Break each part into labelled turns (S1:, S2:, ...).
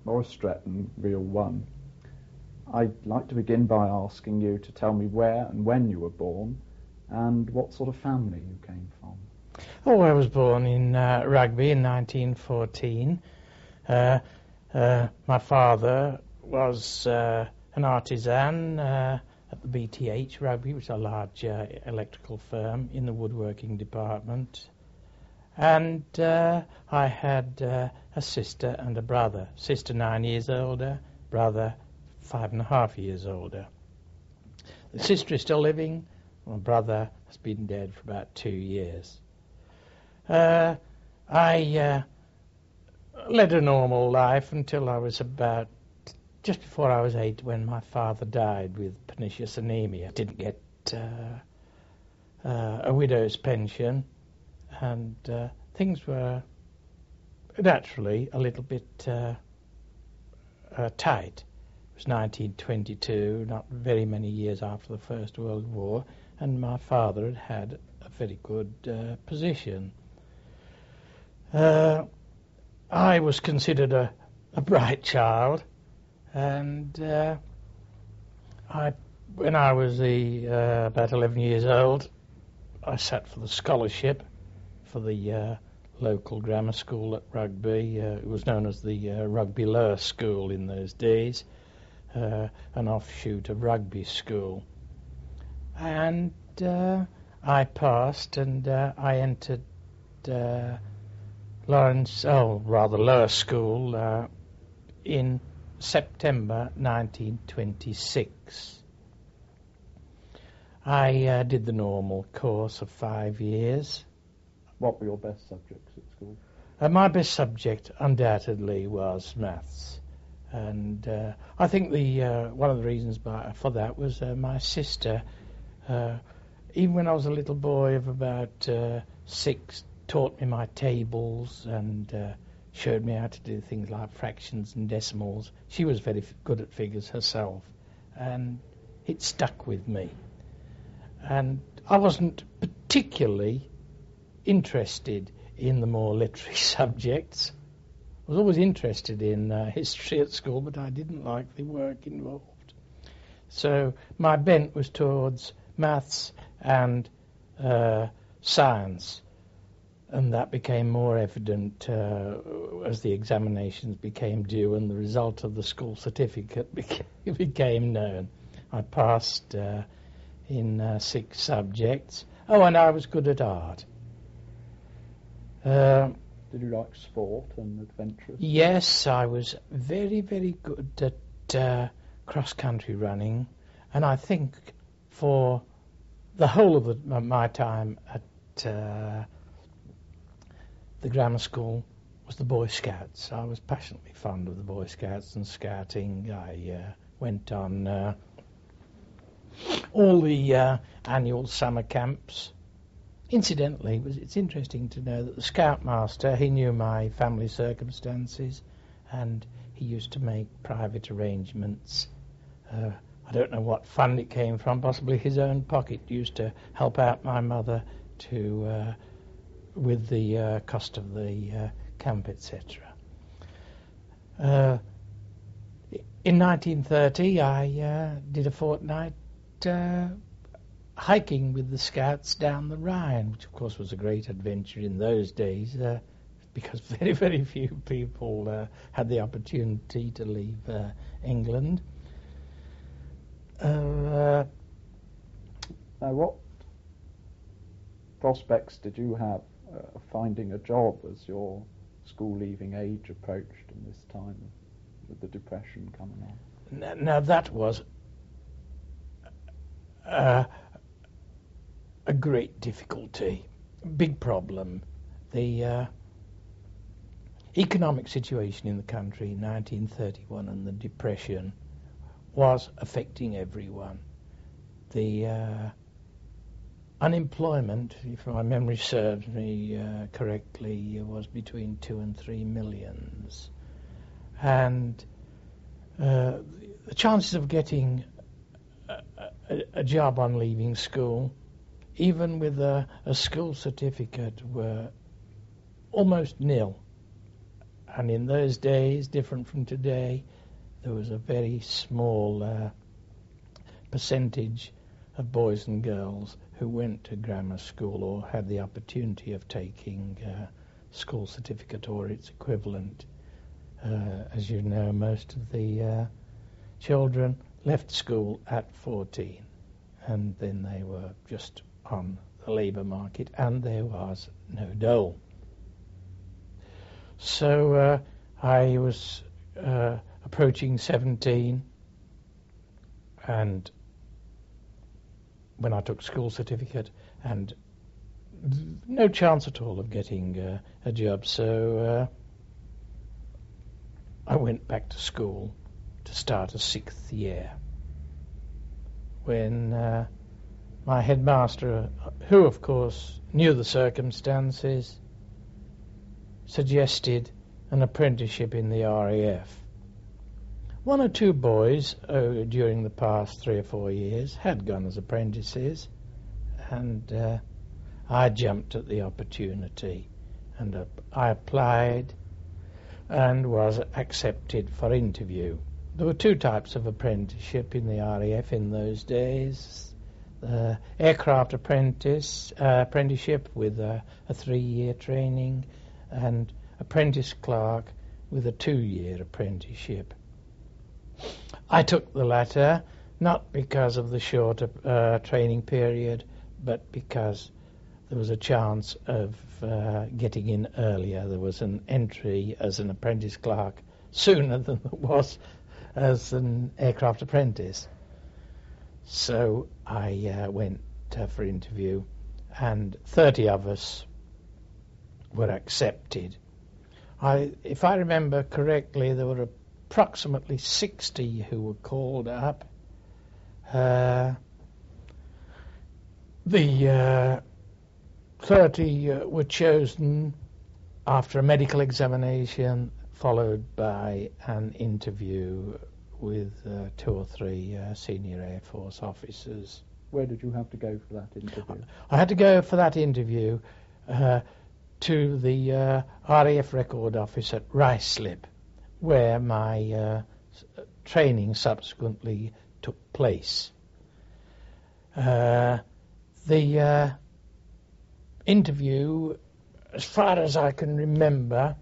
S1: Maurice Stretton, Reel 1. I'd like to begin by asking you to tell me where and when you were born and what sort of family you came from.
S2: Oh, I was born in Rugby in 1914. My father was an artisan at the BTH Rugby, which is a large electrical firm in the woodworking department. And I had a sister and a brother. Sister 9 years older, brother 5.5 years older. The sister is still living. My brother has been dead for about 2 years. I led a normal life until I was about just before I was 8 when my father died with pernicious anemia. Didn't get a widow's pension, and things were naturally a little bit tight. It was 1922, not very many years after the First World War, and my father had had a very good position. I was considered a bright child, and when I was about 11 years old, I sat for the scholarship for the local grammar school at Rugby. It was known as the Rugby Lower School in those days, an offshoot of Rugby School. And I passed, and I entered Lower School in September 1926. I did the normal course of 5 years.
S1: What were your best subjects at school?
S2: My best subject undoubtedly was maths, and I think one of the reasons for that was my sister. Even when I was a little boy of about 6, taught me my tables and showed me how to do things like fractions and decimals. She was very good at figures herself, and it stuck with me. And I wasn't particularly interested in the more literary subjects. I was always interested in history at school, but I didn't like the work involved. So my bent was towards maths and science, and that became more evident as the examinations became due and the result of the school certificate became known. I passed in 6 subjects. Oh, and I was good at art.
S1: Did you like sport and adventures?
S2: Yes, I was very, very good at cross-country running, and I think for the whole of my time at the grammar school was the Boy Scouts. I was passionately fond of the Boy Scouts and scouting. I went on all the annual summer camps. Incidentally, it's interesting to know that the scoutmaster, he knew my family circumstances, and he used to make private arrangements. I don't know what fund it came from, possibly his own pocket, used to help out my mother with the cost of the camp, etc. In 1930, I did a fortnight hiking with the Scouts down the Rhine, which of course was a great adventure in those days, because very, very few people had the opportunity to leave England.
S1: Now, what prospects did you have of finding a job as your school-leaving age approached in this time with the Depression coming on?
S2: Now that was a great difficulty, big problem. The economic situation in the country in 1931 and the Depression was affecting everyone. The unemployment, if my memory serves me correctly, was between 2 and 3 millions. And the chances of getting a job on leaving school, even with a school certificate, were almost nil. And in those days, different from today, there was a very small percentage of boys and girls who went to grammar school or had the opportunity of taking school certificate or its equivalent. As you know, most of the children left school at 14, and then they were just on the labour market, and there was no dole. So I was approaching 17, and when I took school certificate, and no chance at all of getting a job, so I went back to school to start a 6th year, when my headmaster, who of course knew the circumstances, suggested an apprenticeship in the RAF. One or two boys during the past 3 or 4 years had gone as apprentices, and I jumped at the opportunity, and I applied and was accepted for interview. There were 2 types of apprenticeship in the RAF in those days. Aircraft apprenticeship with a 3-year training, and apprentice clerk with a 2-year apprenticeship. I took the latter, not because of the shorter training period, but because there was a chance of getting in earlier. There was an entry as an apprentice clerk sooner than there was as an aircraft apprentice. So I went for interview, and 30 of us were accepted. If I remember correctly, there were approximately 60 who were called up. The 30 were chosen after a medical examination, followed by an interview with 2 or 3 senior Air Force officers.
S1: Where did you have to go for that interview?
S2: I had to go for that interview to the RAF record office at Ruislip, where my training subsequently took place. The interview, as far as I can remember,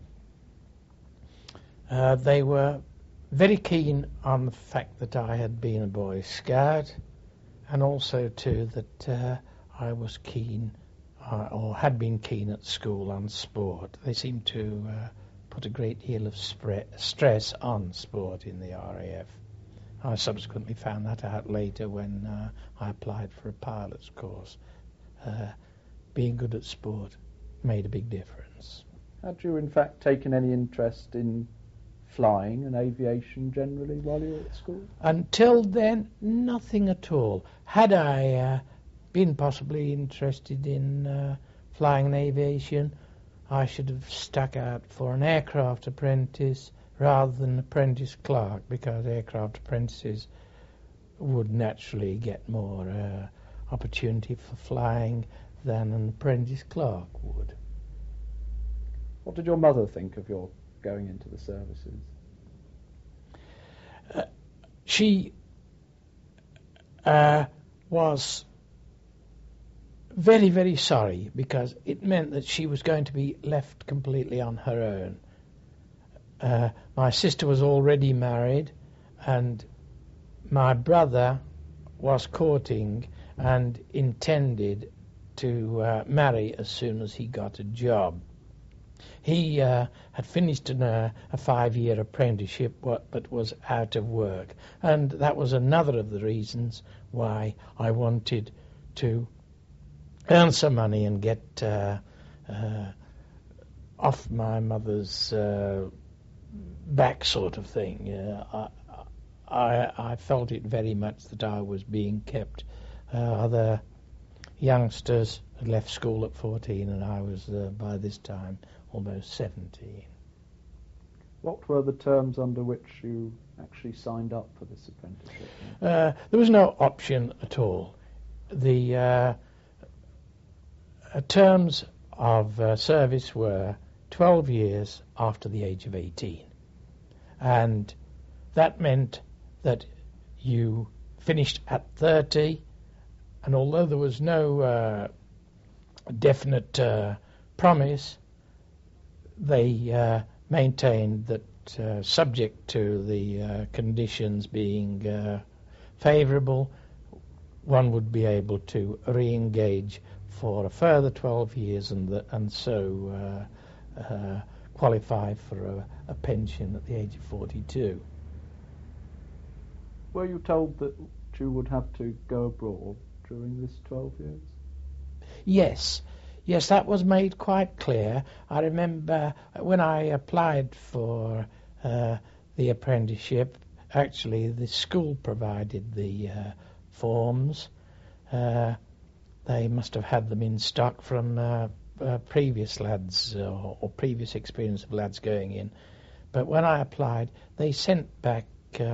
S2: they were very keen on the fact that I had been a Boy Scout, and also too that I was keen or had been keen at school on sport. They seemed to put a great deal of stress on sport in the RAF. I subsequently found that out later when I applied for a pilot's course. Being good at sport made a big difference.
S1: Had you in fact taken any interest in flying and aviation generally while you were at school?
S2: Until then, nothing at all. Had I been possibly interested in flying and aviation, I should have stuck out for an aircraft apprentice rather than apprentice clerk, because aircraft apprentices would naturally get more opportunity for flying than an apprentice clerk would.
S1: What did your mother think of your going into the services?
S2: She was very, very sorry, because it meant that she was going to be left completely on her own. My sister was already married, and my brother was courting and intended to marry as soon as he got a job. He had finished a 5-year apprenticeship, but was out of work, and that was another of the reasons why I wanted to earn some money and get off my mother's back, sort of thing. I felt it very much that I was being kept. Other youngsters had left school at 14, and I was by this time almost 17.
S1: What were the terms under which you actually signed up for this apprenticeship?
S2: There was no option at all. The terms of service were 12 years after the age of 18. And that meant that you finished at 30, and although there was no definite promise, they maintained that subject to the conditions being favourable, one would be able to re-engage for a further 12 years and so qualify for a pension at the age of 42.
S1: Were you told that you would have to go abroad during this 12 years?
S2: Yes, that was made quite clear. I remember when I applied for the apprenticeship, actually the school provided the forms. They must have had them in stock from previous lads or previous experience of lads going in. But when I applied, they sent back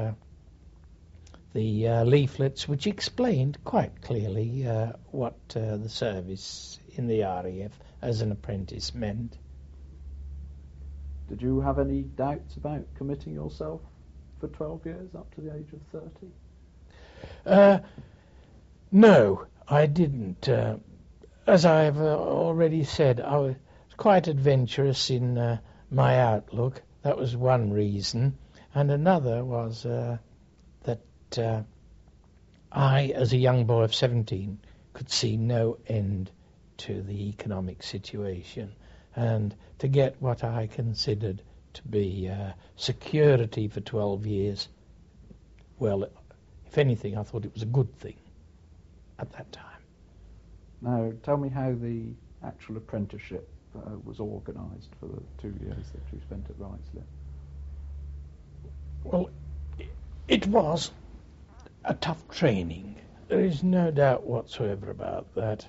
S2: the leaflets which explained quite clearly what the service in the RAF as an apprentice meant.
S1: Did you have any doubts about committing yourself for 12 years up to the age of 30?
S2: No, I didn't. As I have already said, I was quite adventurous in my outlook. That was one reason. And another was that I, as a young boy of 17, could see no end to the economic situation. And to get what I considered to be security for 12 years, well, if anything, I thought it was a good thing at that time.
S1: Now, tell me how the actual apprenticeship was organised for the 2 years that you spent at Wrightslip.
S2: Well, it was a tough training. There is no doubt whatsoever about that.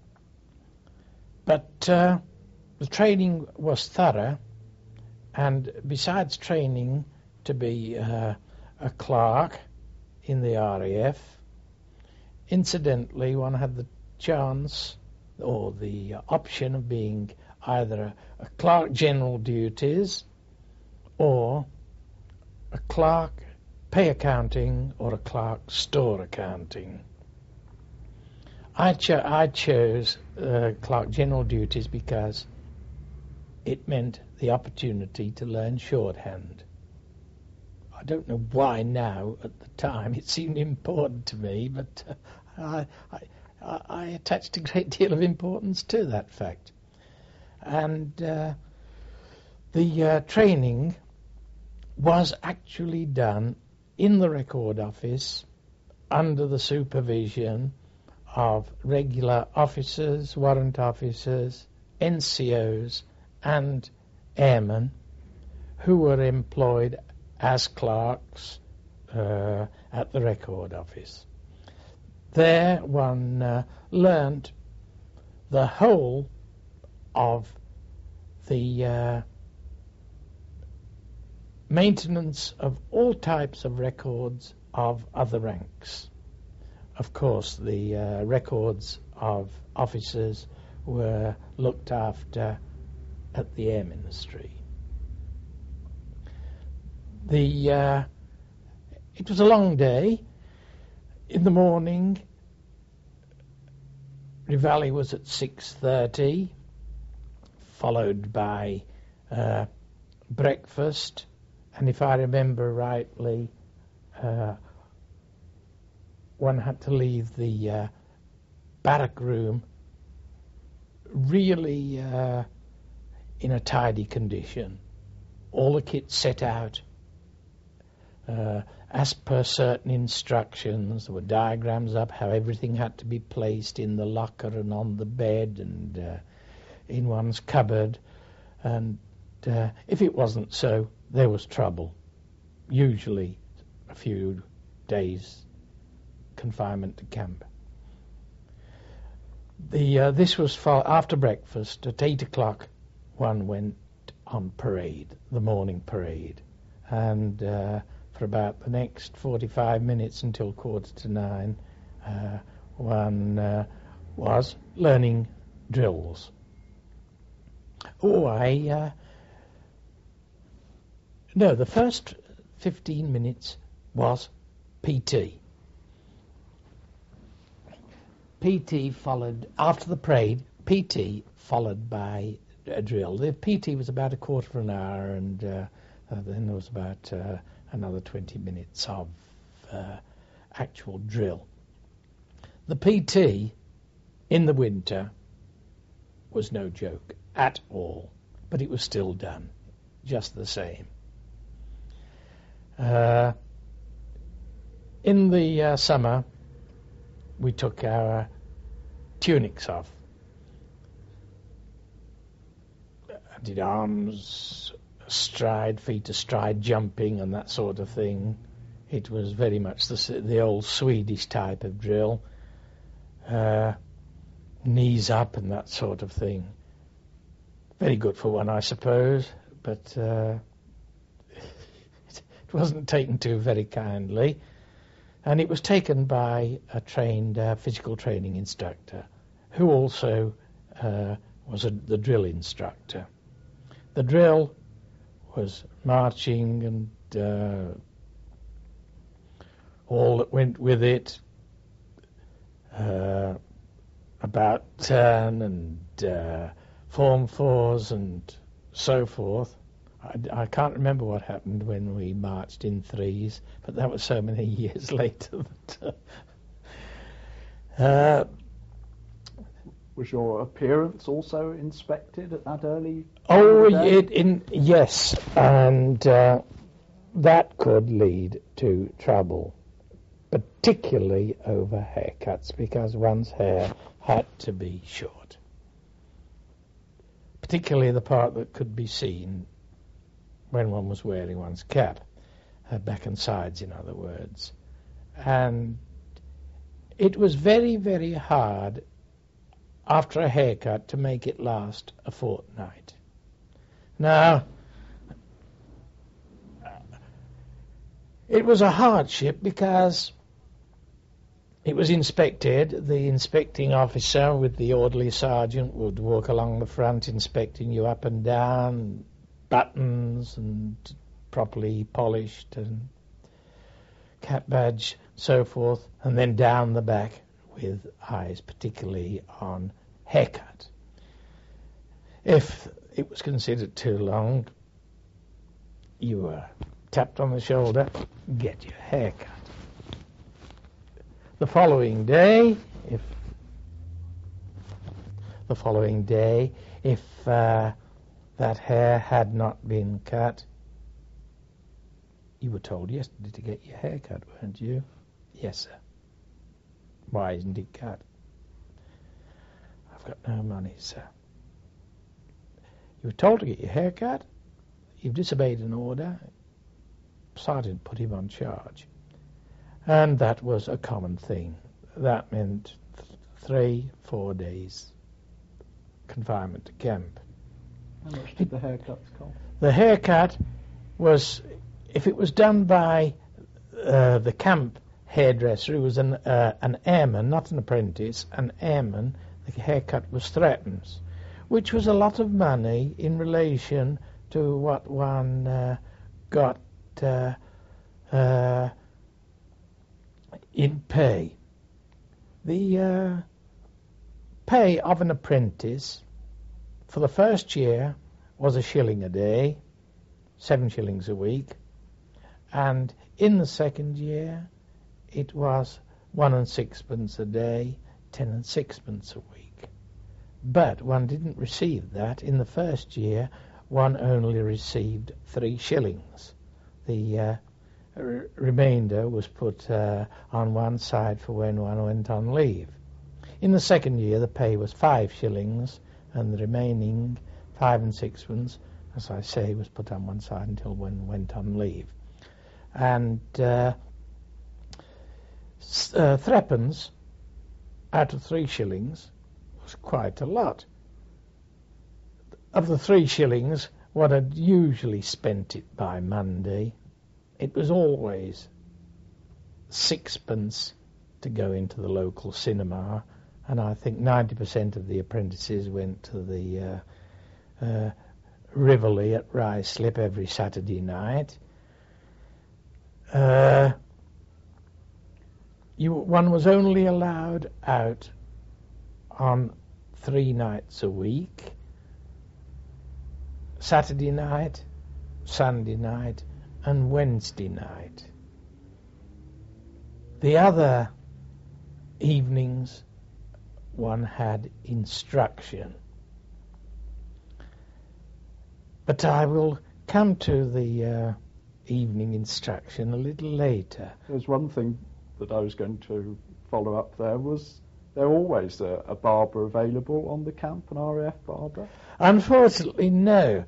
S2: But the training was thorough, and besides training to be a clerk in the RAF, incidentally, one had the chance or the option of being either a clerk general duties or a clerk pay accounting or a clerk store accounting. I chose clerk general duties because it meant the opportunity to learn shorthand. I don't know why now. At the time it seemed important to me, but I attached a great deal of importance to that fact. And the training was actually done in the record office under the supervision of regular officers, warrant officers, NCOs and airmen who were employed as clerks at the record office. There one learnt the whole of the maintenance of all types of records of other ranks. Of course, the records of officers were looked after at the Air Ministry. It was a long day. In the morning, Reveille was at 6:30, followed by breakfast, and if I remember rightly, one had to leave the barrack room really in a tidy condition. All the kit set out as per certain instructions. There were diagrams up how everything had to be placed in the locker and on the bed and in one's cupboard. And if it wasn't so, there was trouble. Usually a few days confinement to camp. This was after breakfast. At 8 o'clock one went on parade, the morning parade, and for about the next 45 minutes until 8:45 one was learning drills. I No, the first 15 minutes was PT. PT followed, after the parade, PT followed by a drill. The PT was about a quarter of an hour, and then there was about another 20 minutes of actual drill. The PT in the winter was no joke at all, but it was still done, just the same. In the summer, we took our tunics off. Did arms astride, feet astride, jumping and that sort of thing. It was very much the old Swedish type of drill. Knees up and that sort of thing. Very good for one, I suppose, but it wasn't taken to very kindly. And it was taken by a trained physical training instructor, who also was the drill instructor. The drill was marching and all that went with it, about turn and form fours and so forth. I can't remember what happened when we marched in threes, but that was so many years later.
S1: Was your appearance also inspected at that early?
S2: Yes, and that could lead to trouble, particularly over haircuts, because one's hair had to be short, particularly the part that could be seen when one was wearing one's cap, back and sides, in other words. And it was very, very hard after a haircut to make it last a fortnight. Now, it was a hardship because it was inspected. The inspecting officer with the orderly sergeant would walk along the front inspecting you up and down, buttons and properly polished and cap badge, so forth, and then down the back with eyes particularly on haircut. If it was considered too long, you were tapped on the shoulder, get your hair cut. The following day, if that hair had not been cut, you were told yesterday to get your hair cut, weren't you? Yes, sir. Why isn't it cut? I've got no money, sir. You were told to get your hair cut. You've disobeyed an order. Sergeant put him on charge. And that was a common thing. That meant 3-4 days confinement to camp.
S1: How much did the haircuts cost?
S2: The haircut was, if it was done by the camp hairdresser, who was an airman, not an apprentice, an airman, the haircut was threepence, which was a lot of money in relation to what one got in pay. The pay of an apprentice for the first year was a shilling a day, 7 shillings a week, and in the second year it was 1 6 a day, 10 6 a week. But one didn't receive that. In the first year, one only received 3 shillings. The remainder was put on one side for when one went on leave. In the second year, the pay was 5 shillings, and the remaining 5 6, as I say, was put on one side until one went on leave. And threepence out of 3 shillings was quite a lot. Of the 3 shillings, one had usually spent it by Monday. It was always 6 to go into the local cinema, and I think 90% of the apprentices went to the Rivoli at Ruislip every Saturday night. One was only allowed out on 3 nights a week: Saturday night, Sunday night, and Wednesday night. The other evenings one had instruction. But I will come to the evening instruction a little later.
S1: There's one thing that I was going to follow up there. Was there always a barber available on the camp, an RAF barber?
S2: Unfortunately, no.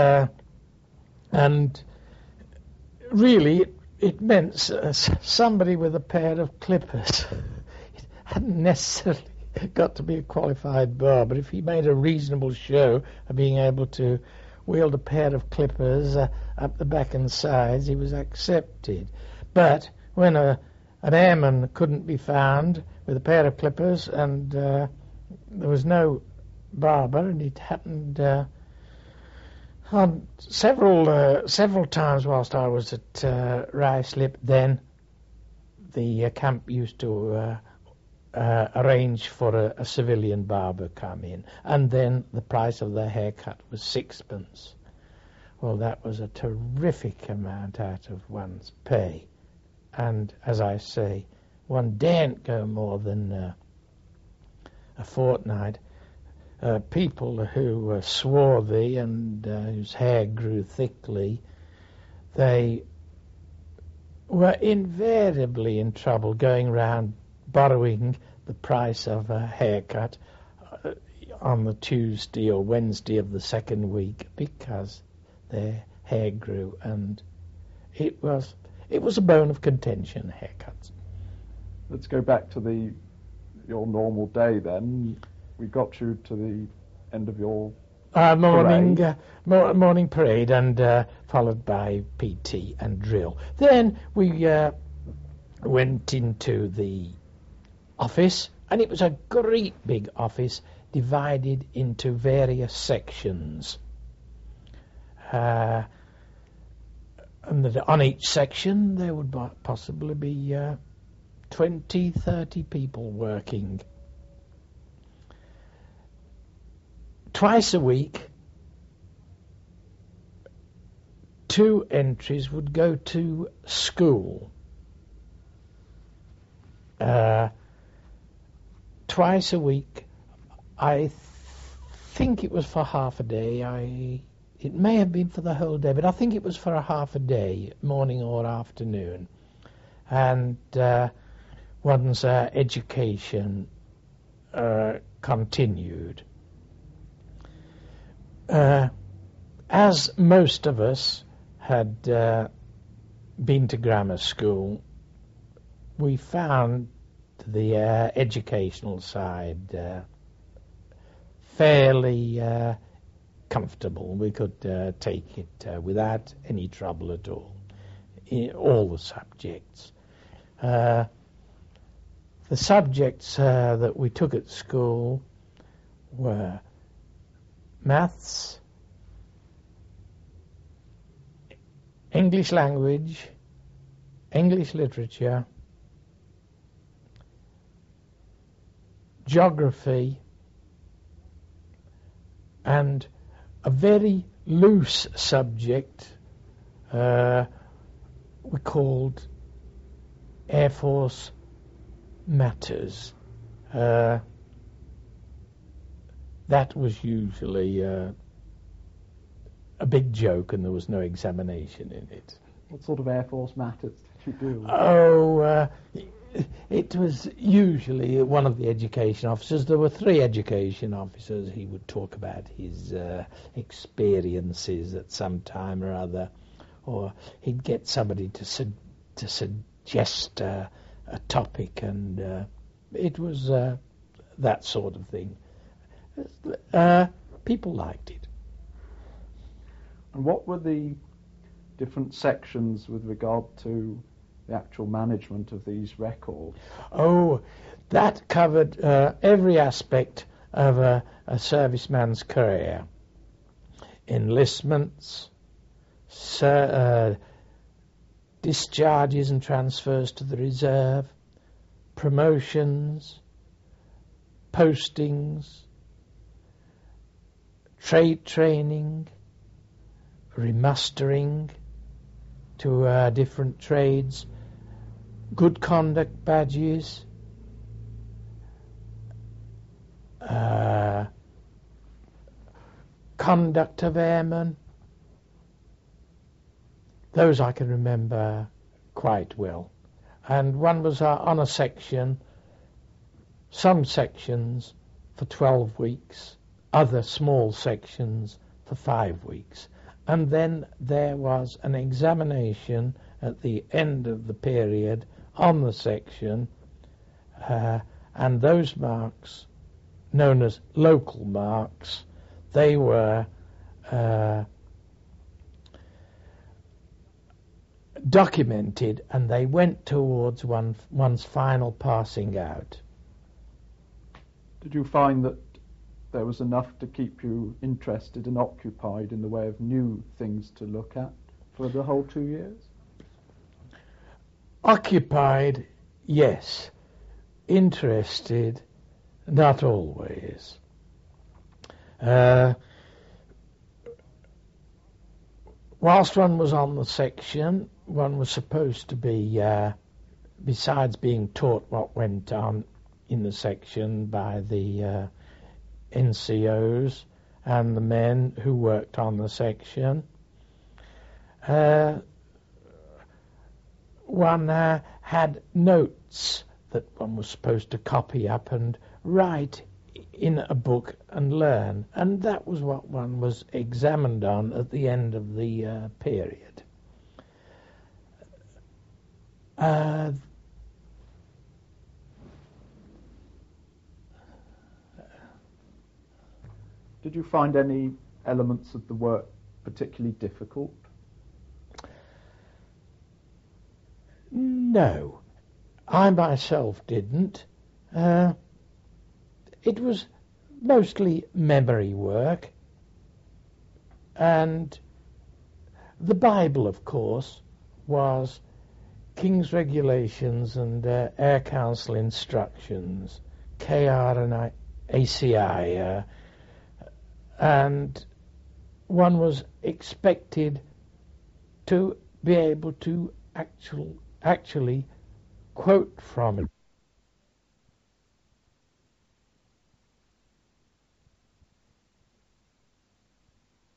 S2: And really, it meant somebody with a pair of clippers. It hadn't necessarily got to be a qualified barber. If he made a reasonable show of being able to wield a pair of clippers up the back and sides, he was accepted. But when an airman couldn't be found with a pair of clippers and there was no barber, and it happened on several times whilst I was at Ruislip, then the camp used to arrange for a civilian barber come in, and then the price of the haircut was 6pence. Well, that was a terrific amount out of one's pay, and as I say, one daren't go more than a fortnight. People who were swarthy and whose hair grew thickly, they were invariably in trouble going round borrowing the price of a haircut on the Tuesday or Wednesday of the second week, because their hair grew, and it was a bone of contention, haircuts.
S1: Let's go back to your normal day then. We got you to the end of your
S2: morning parade, and followed by PT and drill. Then we went into the office, and it was a great big office divided into various sections. And on each section there would possibly be 20, 30 people working. Twice a week, 2 entries would go to school. Twice a week, I think it was for half a day. It may have been for the whole day, but I think it was for a half a day, morning or afternoon. And one's education continued. As most of us had been to grammar school, we found the educational side fairly comfortable. We could take it without any trouble at all, all the subjects. The subjects that we took at school were maths, English language, English literature, geography, and a very loose subject we called Air Force Matters. That was usually a big joke, and there was no examination in it.
S1: What sort of Air Force matters did you do?
S2: Oh, it was usually one of the education officers. There were 3 education officers. He would talk about his experiences at some time or other, or he'd get somebody to suggest a topic, and it was that sort of thing. People liked it.
S1: And what were the different sections with regard to the actual management of these records?
S2: Oh, that covered every aspect of a serviceman's career. enlistments, discharges and transfers to the reserve, promotions, postings, trade training, remustering to different trades, good conduct badges, conduct of airmen. Those I can remember quite well. And one was on a section, some sections for 12 weeks, other small sections for 5 weeks. And then there was an examination at the end of the period on the section, and those marks, known as local marks, they were documented, and they went towards one's final passing out.
S1: Did you find that there was enough to keep you interested and occupied in the way of new things to look at for the whole 2 years?
S2: Occupied, yes. Interested, not always. Whilst one was on the section, one was supposed to be, besides being taught what went on in the section by the NCOs and the men who worked on the section, one had notes that one was supposed to copy up and write in a book and learn, and that was what one was examined on at the end of the period.
S1: Did you find any elements of the work particularly difficult?
S2: No, I myself didn't. It was mostly memory work, and the Bible, of course, was King's Regulations and Air Council Instructions, KR and ACI, and one was expected to be able to actually quote from it.